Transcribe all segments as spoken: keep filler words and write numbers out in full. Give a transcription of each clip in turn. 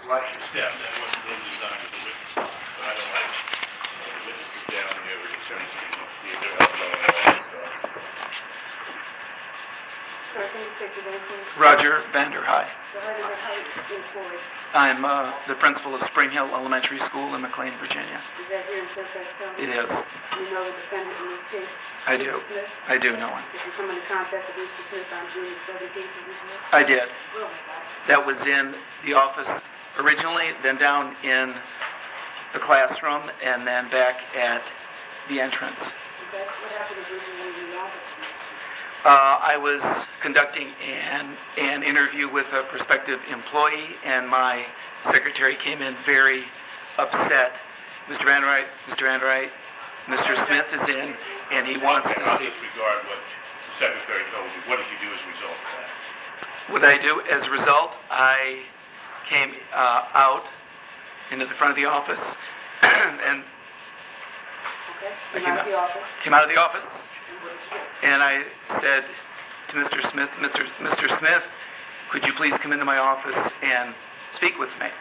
like the step. That wasn't really designed for the witness box, but I don't like the witnesses down here with attorneys need their help going on all this stuff. Sir, can you state your name, please? Roger Vanderhei. So how did the height employed? I'm uh, the principal of Spring Hill Elementary School in McLean, Virginia. Is that here in Fairfax County? It is. Do you know the defendant in this case? I Mister do. Smith? I do know him. Did you come into contact with Mister Smith on June seventeenth of this year? I did. Well, That was in the office originally, then down in the classroom, and then back at the entrance. okay. What happened originally in the office? Uh, I was conducting an, an interview with a prospective employee, and my secretary came in very upset. Mister Van Wright, Mister Van Wright, Mister Smith is in, and he wants Okay, to I'll see. disregard what the secretary told you. What did you do as a result of that? What did I do? As a result, I came uh, out into the front of the office, and Okay. I Came came out of out- the office? came out of the office, And what did you do? and I said to Mister Smith, Mister Mister Smith, could you please come into my office and speak with me?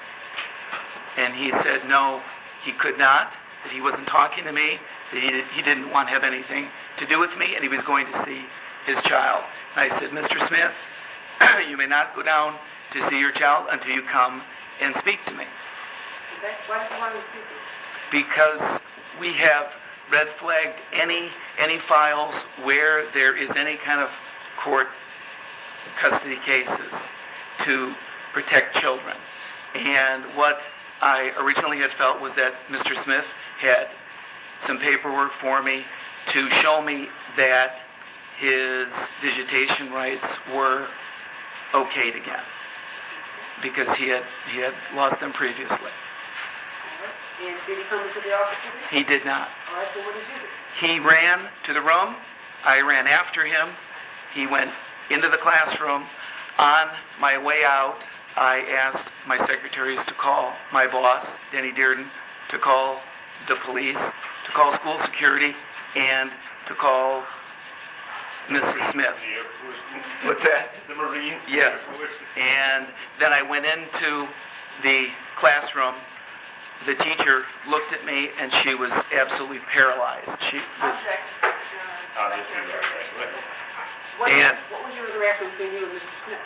And he said no, he could not, that he wasn't talking to me, that he, he didn't want to have anything to do with me, and he was going to see his child. And I said, Mister Smith, you may not go down to see your child until you come and speak to me. Okay. Why did you want to speak to you? Because we have red flagged any any files where there is any kind of court custody cases to protect children. And what I originally had felt was that Mister Smith had some paperwork for me to show me that his visitation rights were okayed again, because he had he had lost them previously. All right. And did he come into the office with you? He did not. All right. So what did you do? He ran to the room. I ran after him. He went into the classroom. On my way out, I asked my secretaries to call my boss, Denny Dearden, to call the police, to call school security, and to call Missus Smith. The Air Force? What's that? The Marines? Yes. Air Force? And then I went into the classroom. The teacher looked at me, and she was absolutely paralyzed. She, Object. I'll disregard that. Go ahead. What, And- what was your interaction between you and Mister Smith?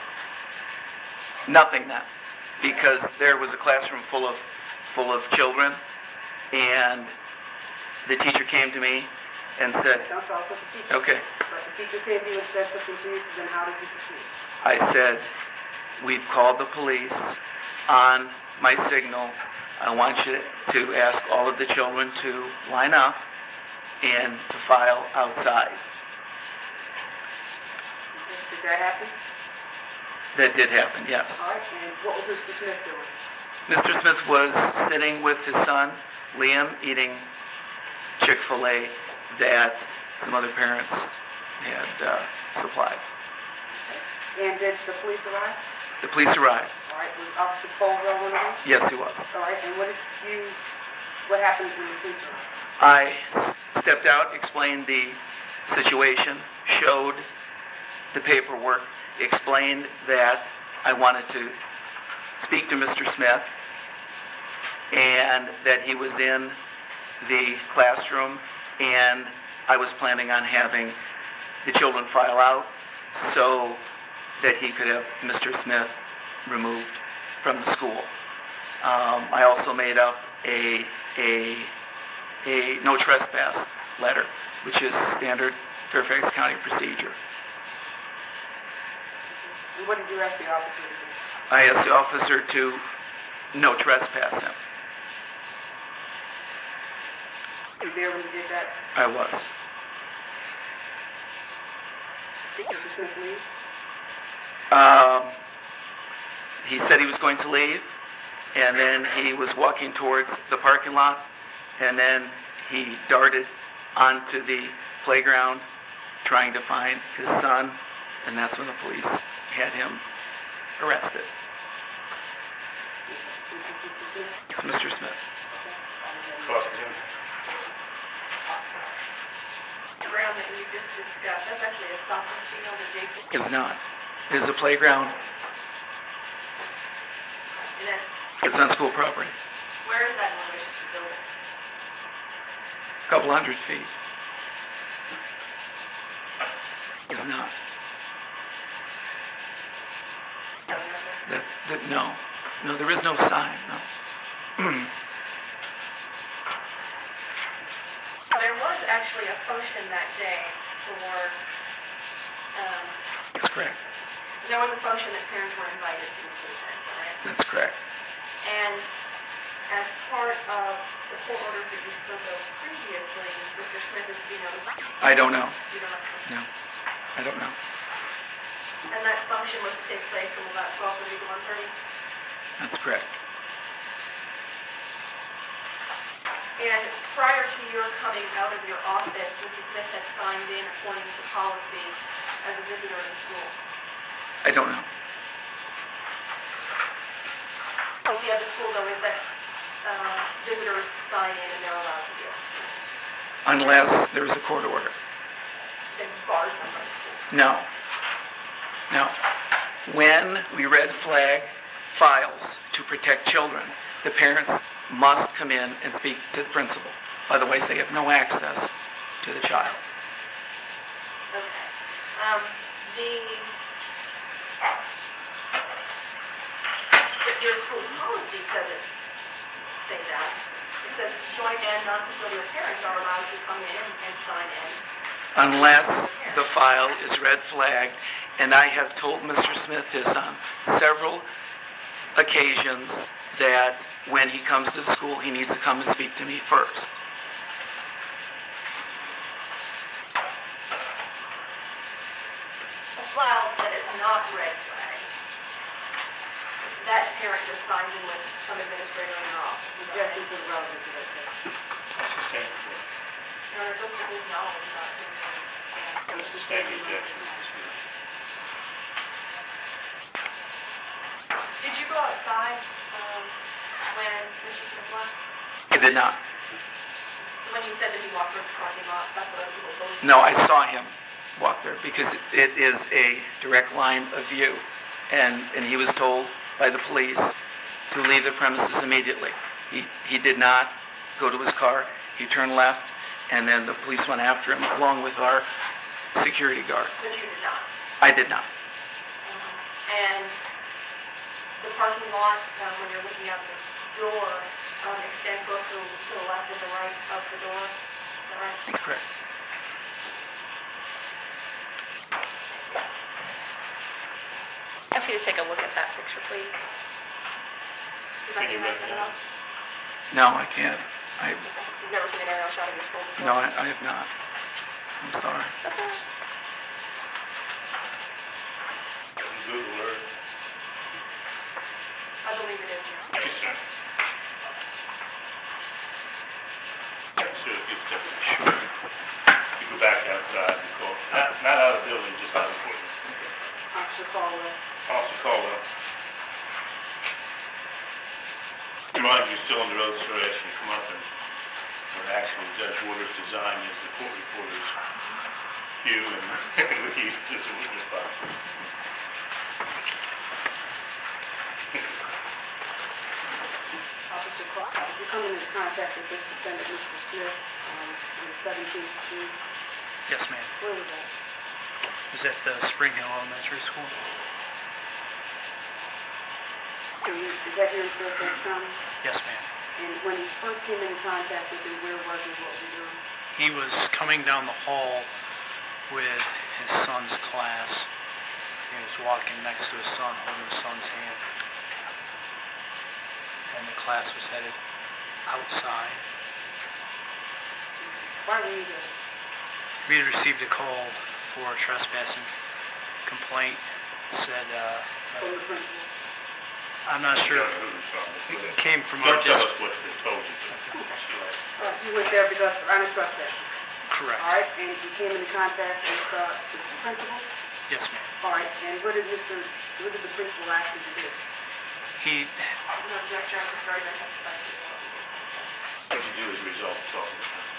nothing then, because there was a classroom full of full of children, and the teacher came to me and said, Don't talk with the teacher. okay. But the teacher came to you and said something to you, so then how did you proceed? I said, we've called the police on my signal. I want you to ask all of the children to line up and to file outside. Did that happen? That did happen, yes. All right. And what was Mister Smith doing? Mister Smith was sitting with his son, Liam, eating Chick-fil-A that some other parents had uh, supplied. And did the police arrive? The police arrived. All right. Was Officer Colwell one of them? Yes, he was. All right. And what did you? What happened when the police arrived? I stepped out, explained the situation, showed the paperwork, explained that I wanted to speak to Mister Smith and that he was in the classroom, and I was planning on having the children file out so that he could have Mister Smith removed from the school. Um, I also made up a, a, a no trespass letter, which is standard Fairfax County procedure. And what did you ask the officer to do? I asked the officer to no trespass him. Were you there when you did that? I was. Did Mister Smith leave? Um, he said he was going to leave, and then he was walking towards the parking lot, and then he darted onto the playground trying to find his son, and that's when the police had him arrested. It's Mister Smith. Costed him. The ground that you just discussed, that's actually a soccer field adjacent. It's not. It is a playground. And that's It's on school property. Where is that in relation to the building? A couple hundred feet. Is not. No, no, no. That, that, no. No, there is no sign, no. There was actually a function that day for, um, That's correct. there was a function that parents were invited to, to attend, all right? That's correct. And as part of the court orders that you spoke of previously, Mister Smith is to be notified. I don't know. You don't know. No. I don't know. And that function was to take place from about twelve thirty to one thirty? That's correct. And prior to your coming out of your office, Mister Smith had signed in according to policy as a visitor in the school. I don't know. Policy of the school, though, is that uh, visitors sign in and they're allowed to be at school. Unless there's a court order. It bars them from school. No. No. When we red flag files to protect children, the parents must come in and speak to the principal. Otherwise, they have no access to the child. Okay. Um, the, but your school policy doesn't say that. It says joint and non-custodial parents are allowed to come in and sign in. Unless the file is red flagged, and I have told Mister Smith this on several occasions that when he comes to the school, he needs to come and speak to me first. A file that is not red flagged, that parent just signs in with some administrator in their office. Objecting to the relevance of that case. Sustained objection. No, they're supposed to lose knowledge about things. Sustained objection. Did you go outside um, when Mister Smith left? I did not. So when you said that he walked towards the parking lot, that's what other people told you? No, I saw him walk there because it, it is a direct line of view. And, and he was told by the police to leave the premises immediately. He, he did not go to his car. He turned left, and then the police went after him along with our security guard. But you did not. I did not. Um, and the parking lot, um, when you're looking out the door, um, extends both to, to the left and the right of the door. Is that right? That's correct. Ask you to take a look at that picture, please. Is that Can you your read it out? No, I can't. I, You've never seen an aerial shot of your school before? no, I, I have not. I'm sorry. That's all right. Google Earth. I believe it is. Yes, sir. Sure, good stuff. Sure. You go back outside and call, not, not out of the building, just out of the courtroom. Officer Caldwell. Officer Caldwell. Remind you, still on the road, sir, asking you to come up and, or actually Judge Waters' design is the court reporter's cue and we use this as a witness box. Officer Caldwell, you come into contact with this defendant, Mister Smith, um, on the seventeenth of June. Yes, ma'am. Where was that? It was at the Spring Hill Elementary School. So you- Is that here in Fairfax County? Yes, ma'am. And when you first came into contact with him, where was he, what was he doing? He was coming down the hall with his son's class. He was walking next to his son, holding his son's hand. And the class was headed outside. Why were you there? We had received a call for a trespassing complaint. Said, uh, From the principal? I'm not You sure. don't know who it's from. Go It ahead. came from our Don't tell district. us what they told you. Uh, you went there because of honest trespassing. Correct. All right, and you came into contact with, uh, with the principal? Yes, ma'am. All right, and what did Mister, what did the principal ask you to do? He, No objection, I'm just very much expected. What did you do as a result of talking to them?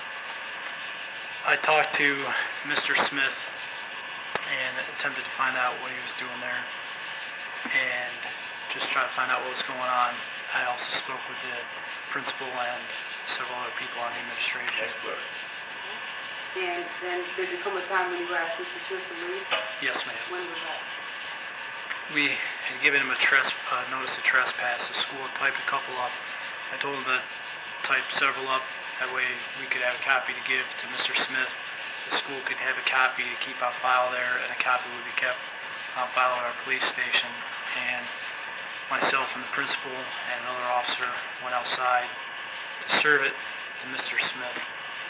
I talked to Mister Smith and attempted to find out what he was doing there and just try to find out what was going on. I also spoke with the principal and several other people on the administration. That's correct. And then did there come a time when you asked Mister Smith to leave? Yes, ma'am. When was that? We had given him a tres- uh, notice of trespass. The school had typed a couple up. I told him to type several up. That way we could have a copy to give to Mister Smith. The school could have a copy to keep on file there, and a copy would be kept on file at our police station. And myself and the principal and another officer went outside to serve it to Mister Smith.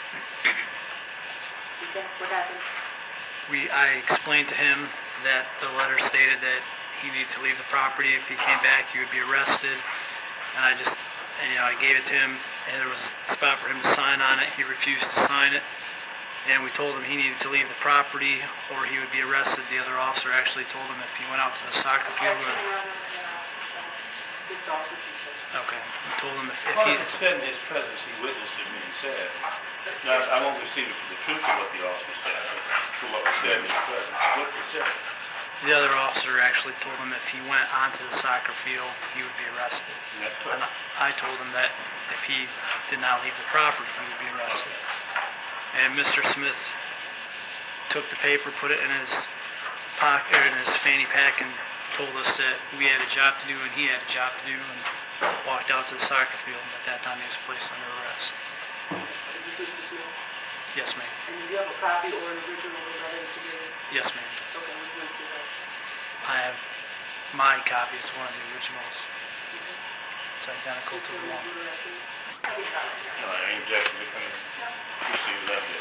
Okay, what happened? We, I explained to him that the letter stated that he needed to leave the property. If he came back, he would be arrested. And I just, and, you know, I gave it to him, and there was a spot for him to sign on it. He refused to sign it. And we told him he needed to leave the property or he would be arrested. The other officer actually told him if he went out to the soccer field. Or, This is also what you said. okay. We told him if, if Well, he... it said in his presence, he witnessed it being said. Now, I won't receive it for the truth of what the officer said, but for what was said in his presence. What was said? The other officer actually told him if he went onto the soccer field, he would be arrested. And that's And correct. I told him that if he did not leave the property, he would be arrested. And Mister Smith took the paper, put it in his pocket, or in his fanny pack, and told us that we had a job to do and he had a job to do, and walked out to the soccer field. And at that time, he was placed under arrest. Is this Mister Smith? Yes, ma'am. And do you have a copy or an original of the letter that you gave? Yes, ma'am. Okay, we're going to see that. I have my copy. It's one of the originals. Okay. It's identical to the one. No, I ain't objecting to come proceed with that bit.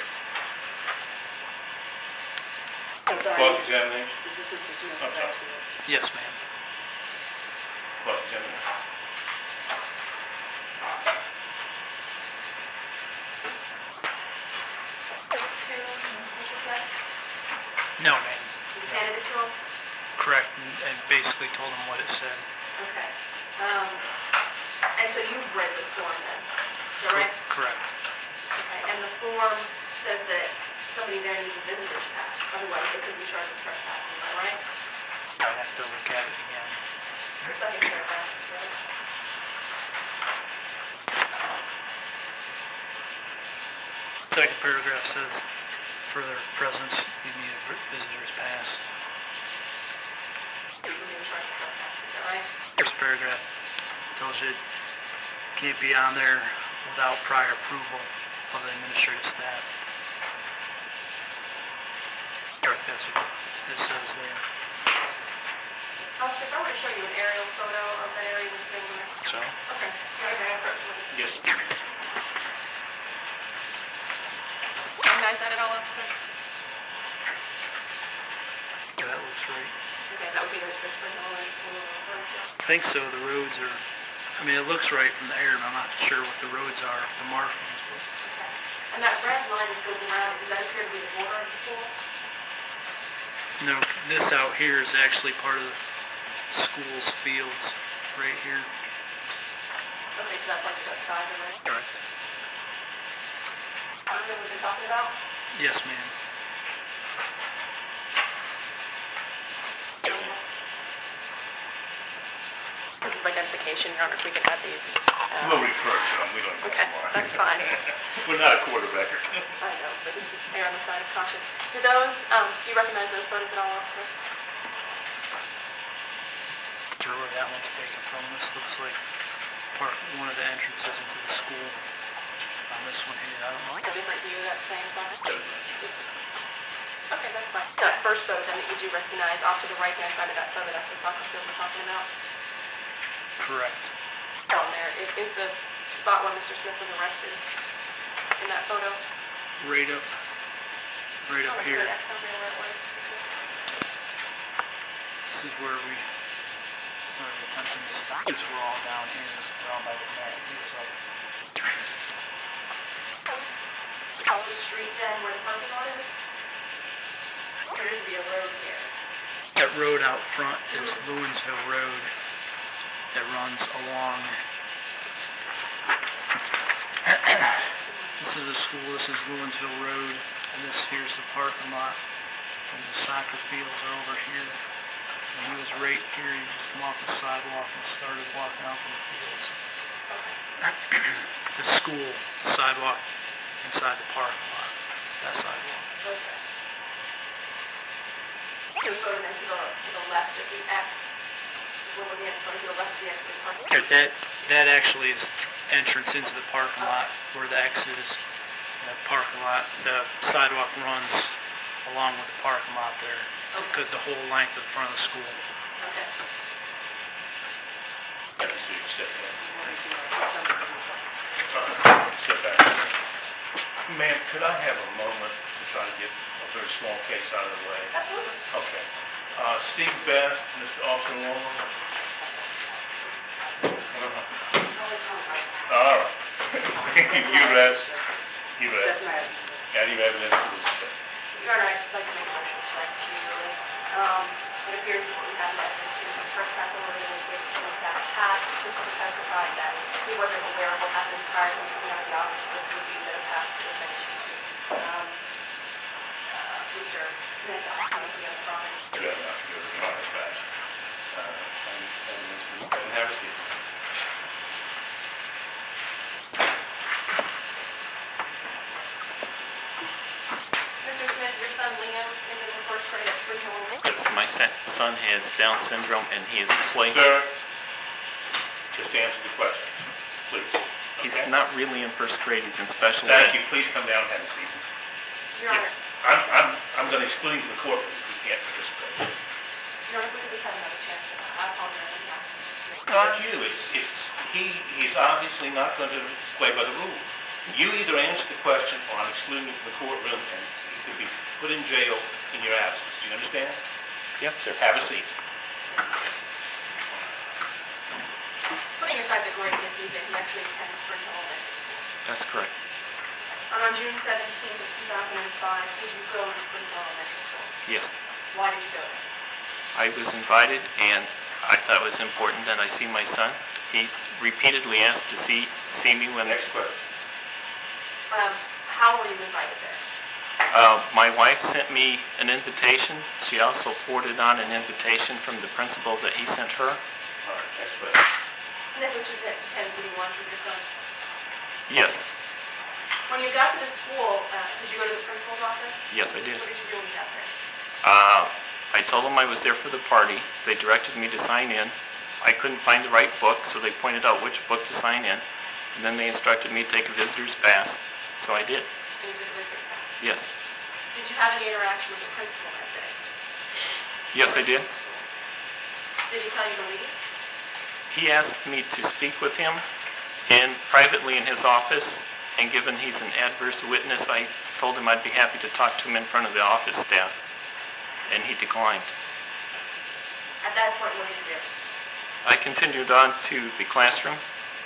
I'm sorry. Cross examination? This is Mister Smith. I'm sorry. asking you. Yes, ma'am. Cross examination. No, ma'am. You just handed it to him? Correct, and, and basically told him what it said. Okay. Um, and so you've read this form then, is that right? Correct. Okay, and the form says that somebody there needs a visitor's pass, otherwise they could be charged with trespassing, am I right? I'd have to look at it again. Second paragraph, right? Second paragraph says, for their presence, you need a vi- visitor's pass. You're being charged with trespassing, is that right? First paragraph tells you it can't be on there without prior approval of the administrative staff. Correct, that's what it says there. Officer, if I were to show you an aerial photo of that area with the there. So? Okay. Yeah, okay, I've got one. Yes. Recognize that at all, officer? Yeah, that looks right. Okay, that would be the, the spring or I think so, the roads are, I mean, it looks right from the air, and I'm not sure what the roads are, the markings, but Okay. And that red line that goes around, does that appear to be the border of the school? no, this out here is actually part of the school's fields, right here. Okay, so that's like the side of it. Correct. I don't know what you're talking about. Yes, ma'am. This is identification, Your Honor, if we can have these. um, We'll refer to them, we don't know Okay, more. that's fine. We're not a quarterbacker. I know, but this is err on the side of caution. Do those, um, do you recognize those photos at all, officer? To where that one's taken from, this looks like part, one of the entrances into the school. On this one here, I don't know. A different view of that same side? Okay, that's fine. That first photo then that you do recognize off to the right-hand side of that photo, that's the soccer field we're talking about? Correct. On there, is, is the spot where Mister Smith was arrested in that photo? Right up, right up Oh, here. the X over where it was. This is where we started attempting to stop. These were all down here, around by the net. He was up. Follow the street then where the parking lot is? There is be a road here. That road out front is Lewinsville Road that runs along. This is the school, this is Lewinsville Road, and this here's the parking lot. And the soccer fields are over here. and he was right here. He just come off the sidewalk and started walking out to the fields. The school sidewalk inside the parking lot, that sidewalk. Okay. He was going into the, to the left of the X. We're looking at going to the left of the X of the parking lot. That, that actually is entrance into the parking lot where the X is. The parking lot, the sidewalk runs along with the parking lot there. Because the whole length of the front of the school. Okay. Yeah, so you can step in. Some- Uh, Step back. Ma'am, could I have a moment to try to get a very small case out of the way? Absolutely. Okay. Uh, Steve Best, Mister Austin Woolman. All right. You rest. You rest. Doesn't matter. Any evidence? Your Honor, I'd like to make a motion to select the release. Um, it appears that we have evidence in the first half of the release, in fact, past, this was testified that he wasn't aware of what happened prior to him coming out of the office, but would be that a past defense. Um, uh, Mister Smith, coming to the other property. You have enough to go to the honest facts. Uh, and, and Mister And have a seat. Mister Smith, your son Liam is in the first grade at Spring Hill Middle. Yes, my son son has Down syndrome, and he is playing. Sir, just answer the question, please. He's Okay? not really in first grade. He's in special Thank ed. you. Please come down and have a seat. Your Honor, I'm, I'm, I'm going to exclude you from the courtroom if you can't participate. Your Honor, if we could just have another chance, I apologize. I'm not- Not you. It's, it's, he, he's obviously not going to play by the rules. You either answer the question or I'm excluding you from the courtroom and you could be put in jail in your absence. Do you understand? Yes, sir. Have a seat. Putting aside the grade that he's in, he actually attends Spring Hill Elementary School. That's correct. And on June seventeenth of two thousand five, did you go to Spring Hill Elementary School? Yes. Why did you go there? I was invited, and I thought it was important that I see my son. He repeatedly asked to see see me when. Next question. Um, how were you invited there? Uh, my wife sent me an invitation. She also forwarded on an invitation from the principal that he sent her. All right, next question. And this was to attend attend eating lunch with your son. Yes. When you got to the school, uh, did you go to the principal's office? Yes, I did. What did you do when you got there? Uh, I told them I was there for the party. They directed me to sign in. I couldn't find the right book, so they pointed out which book to sign in. And then they instructed me to take a visitor's pass, so I did. And you did the visitor's pass. Yes. Did you have any interaction with the principal that day? Yes, I did. Did he tell you to leave? He asked me to speak with him and privately in his office, and given he's an adverse witness, I told him I'd be happy to talk to him in front of the office staff, and he declined. At that point, what did you do? I continued on to the classroom.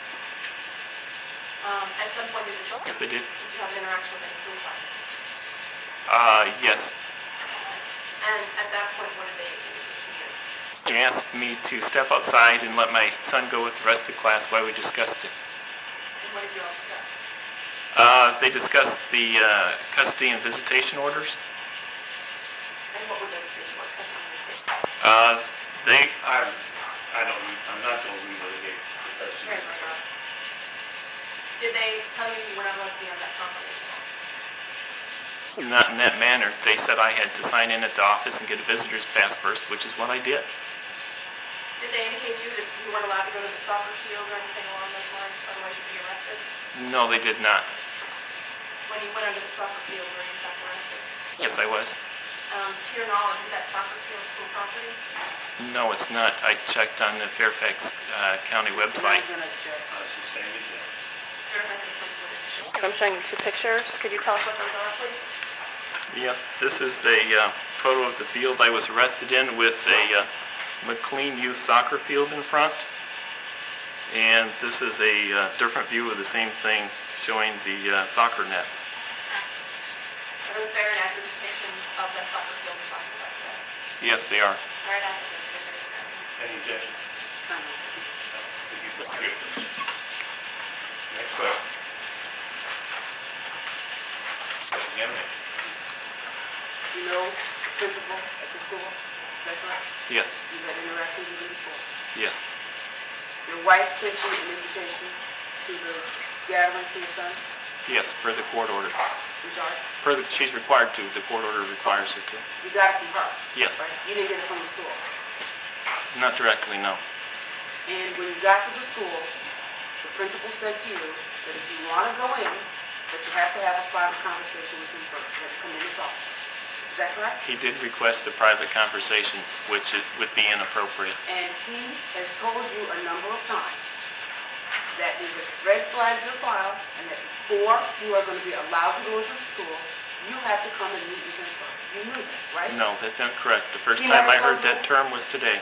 Um, at some point, did you, Yes, I did. did you have an interaction with any police officers? Uh, yes. And at that point, what did they do? They asked me to step outside and let my son go with the rest of the class while we discussed it. And what did you all discuss? Uh, they discussed the uh, custody and visitation orders. And what were those things? What custody and visitation? Uh, they, I'm, I don't, I'm not going to relitigate the question. Very well, Your Honor. Did they tell you you were not allowed to be on that property anymore? not in that manner. They said I had to sign in at the office and get a visitor's pass first, which is what I did. Did they indicate to you that you weren't allowed to go to the soccer field or anything along those lines, otherwise you'd be arrested? No, they did not. When you went under the soccer field, were you in fact arrested? Yes, I was. Um, to your knowledge, is that soccer field school property? No, it's not. I checked on the Fairfax uh, County website. I sustained it, yeah. Verify that the principal is- I'm showing you two pictures. Could you tell us what those are, please? Yep, this is a uh, photo of the field I was arrested in with a uh, McLean Youth Soccer field in front. And this is a uh, different view of the same thing showing the uh, soccer net. Are those very accurate depictions of that soccer field you're talking about today? Yes, they are. Very accurate depictions. Any objection? No. Thank you. Here, please. Next question. Again, You know the principal at the school? Is that correct? Yes, You've had interactions with him before. yes, Your wife sent you an invitation to the gathering for your son? yes, per the court order. I'm sorry? Per the, she's required to, the court order requires her to. You got it from her? Yes, Right? You didn't get it from the school? not directly, no. And when you got to the school, the principal said to you that if you want to go in, that you have to have a private conversation with him first. You have to come in and talk. Is that correct? He did request a private conversation, which it would be inappropriate. And he has told you a number of times that he has red flagged your file and that before you are going to be allowed to go into the school, you have to come and meet with him first. You knew that, right? No, that's incorrect. The first He time never I heard told you? that term was today.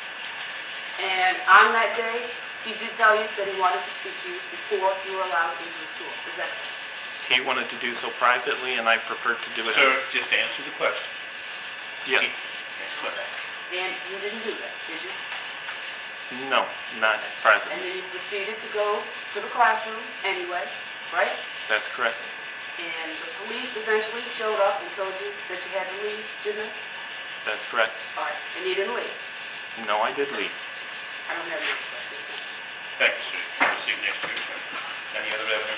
And on that day, he did tell you that he wanted to speak to you before you were allowed into the school. Is that correct? He wanted to do so privately, and I preferred to do it. Sir, just answer the question. Yes. Next question. And you didn't do that, did you? No, not And privately. then you proceeded to go to the classroom anyway, right? That's correct. And the police eventually showed up and told you that you had to leave, didn't they? That's correct. All right. And you didn't leave. No, I did leave. I don't have any questions. Thank you, sir. See you next week. Any other evidence?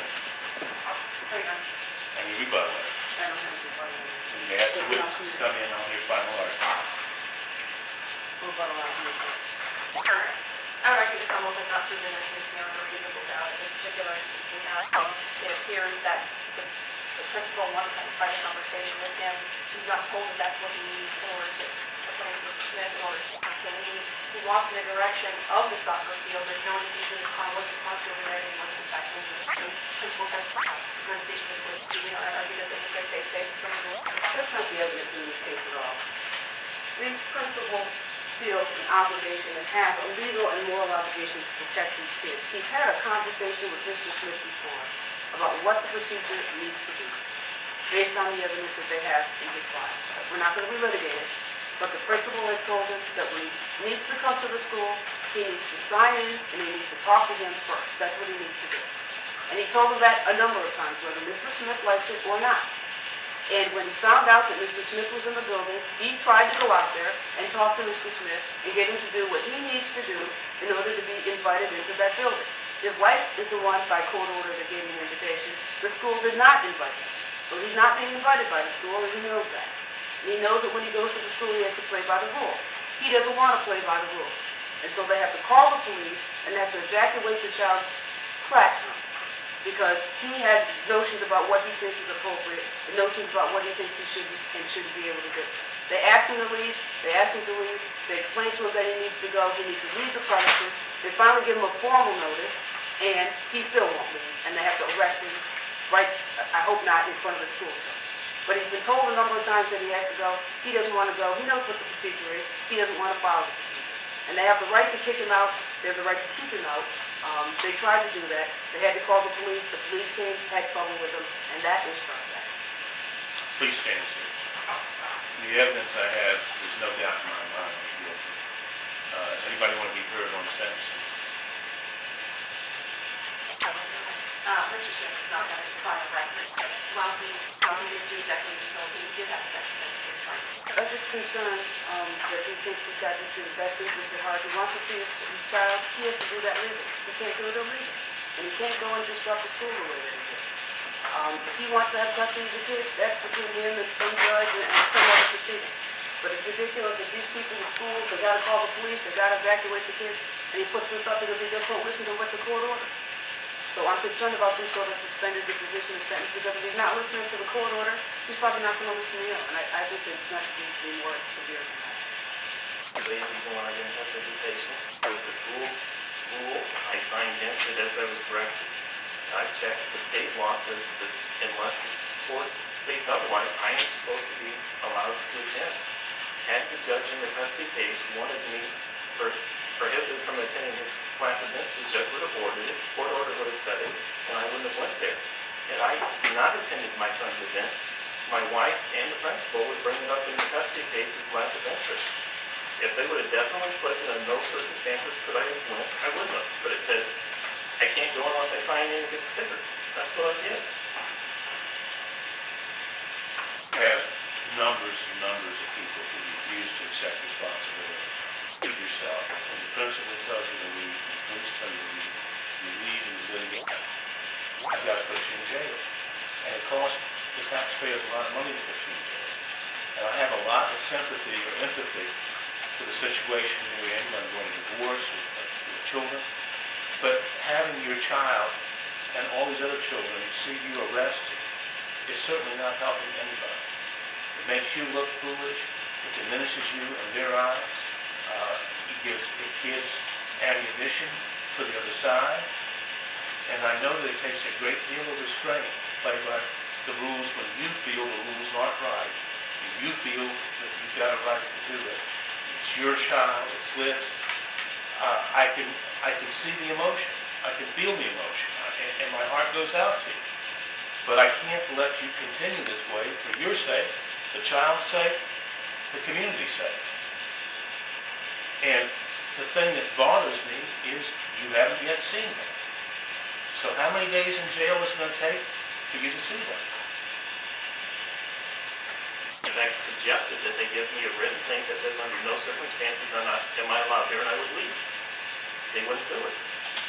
Hang on. Any rebuttal? I don't have any rebuttal. You may ask the witness to come in on your final argument. Rebuttal argument. Sure. I would argue the Commonwealth has not proven that he is beyond a reasonable doubt in this particular instance. We have, um, it appears that the, the principal wanted to have a private conversation with him. He's not told that that's what he needs in order to, according to Mister Smith, in order to talk to him. He walks in the direction of the soccer field. There's no indication that the car wasn't parked over there. He wasn't in fact moving. The principal testified. The presentation was going to, you know, I argue that there's a good faith basis for him. That's not the evidence in this case at all. This principal feels an obligation and has a legal and moral obligation to protect his kids. He's had a conversation with Mister Smith before about what the procedure needs to be based on the evidence that they have in his file. We're not going to relitigate it, but the principal has told him that when he needs to come to the school, he needs to sign in and he needs to talk to him first. That's what he needs to do. And he told him that a number of times, whether Mister Smith likes it or not. And when he found out that Mister Smith was in the building, he tried to go out there and talk to Mister Smith and get him to do what he needs to do in order to be invited into that building. His wife is the one by court order that gave him the invitation. The school did not invite him. So he's not being invited by the school, and he knows that. And he knows that when he goes to the school, he has to play by the rules. He doesn't want to play by the rules. And so they have to call the police and they have to evacuate the child's classroom, because he has notions about what he thinks is appropriate and notions about what he thinks he should and shouldn't be able to do. They ask him to leave. They ask him to leave. They explain to him that he needs to go. He needs to leave the premises. They finally give him a formal notice, and he still won't leave, and they have to arrest him right, I hope not, in front of the school. But he's been told a number of times that he has to go. He doesn't want to go. He knows what the procedure is. He doesn't want to follow the procedure. And they have the right to kick him out. They have the right to keep him out. Um, they tried to do that. They had to call the police. The police came, had trouble with him, and that is trespass. Please stand, sir. The evidence I have, there's no doubt in my mind that you're guilty. Uh, anybody want to be heard on sentencing? Uh, Mister Smith does not have a prior record. While he, while he did do exactly so, he did have a sex offense in front. I'm just concerned um, that he thinks he's got to do the best interest at heart. He wants to see his, his child. He has to do that legally. He can't do it illegally. And he can't go and disrupt the school the way that he did. Um, if he wants to have custody of the kids, that's between him and some judge and, and some other proceeding. But it's ridiculous that these people in school, they got to call the police, they got to evacuate the kids, and he puts this up because he just won't listen to what the court orders. So I'm concerned about some sort of suspended disposition of sentence, because if he's not listening to the court order, he's probably not going to listen to you. And I, I think that it's not to be, be more severe than that. I believe he's the one I didn't have visitation with the school's rules. I signed in, but as I was directed, I checked. The state law says that unless the court states otherwise, I am supposed to be allowed to attend. Had the judge in the custody case wanted me for prohibited from attending his class events, the judge would have ordered it, court order would have said it, and I wouldn't have went there. Had I not attended my son's events, my wife and the principal would bring it up in the custody case as lack of interest. If they would have definitely put in no circumstances could I have went, I wouldn't have. But it says, I can't go unless I sign in and get the sticker. That's what I did. I have numbers and numbers of people who refuse to accept responsibility. Give yourself. When the principal tells you to leave, the police tell you to leave, you leave and you litigate. I've got to put you in jail. And it costs the taxpayers a lot of money to put you in jail. And I have a lot of sympathy or empathy for the situation you're in when going to divorce with, with children. But having your child and all these other children see you arrested is certainly not helping anybody. It makes you look foolish. It diminishes you in their eyes. Uh, it gives it gives ammunition for the other side. And I know that it takes a great deal of restraint to play by the rules when you feel the rules aren't right. And you feel that you've got a right to do it. It's your child. It's this. Uh, I can I can see the emotion. I can feel the emotion. And, and my heart goes out to you. But I can't let you continue this way for your sake, the child's sake, the community's sake. And the thing that bothers me is you haven't yet seen them. So how many days in jail is it going to take for you to see them? And I suggested that they give me a written thing that says under no circumstances am I, am I allowed here, and I would leave. They wouldn't do it.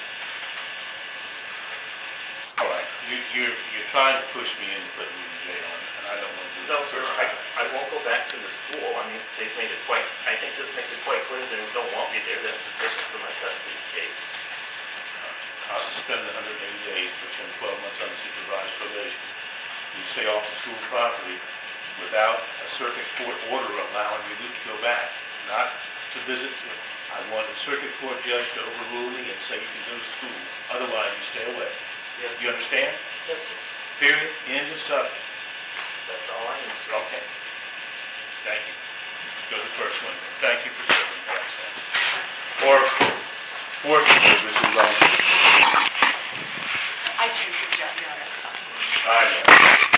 All right, you, you're, you're trying to push me into putting me in jail, and I don't want to do No, that. sir, I, I won't go back to the school. I mean, they've made it quite, I think this makes it quite clear they don't want me there. That's sufficient for my custody case. I'll suspend one hundred eighty days, put you in twelve months unsupervised probation. You stay off the school property without a circuit court order allowing you to go back, not to visit. I want a circuit court judge to overrule me and say you can go to school. Otherwise, you stay away. Yes, You understand? yes, sir. Period. End of subject. That's all I need, sir. Okay. Thank you. Go to the first one. Thank you for serving us. Or, fortunately, this is on. I choose the judge, Your Honor. I know.